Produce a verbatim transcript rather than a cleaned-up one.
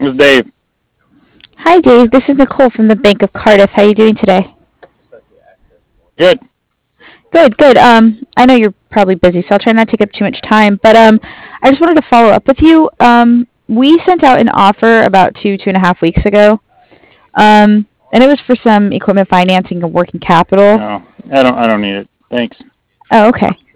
This is Dave. Hi, Dave. This is Nicole from the Bank of Cardiff. How are you doing today? Good. Good, good. Um, I know you're probably busy, so I'll try not to take up too much time. But um, I just wanted to follow up with you. Um, we sent out an offer about two, two and a half weeks ago, um, and it was for some equipment financing and working capital. No, I don't. I don't need it. Thanks. Oh, okay.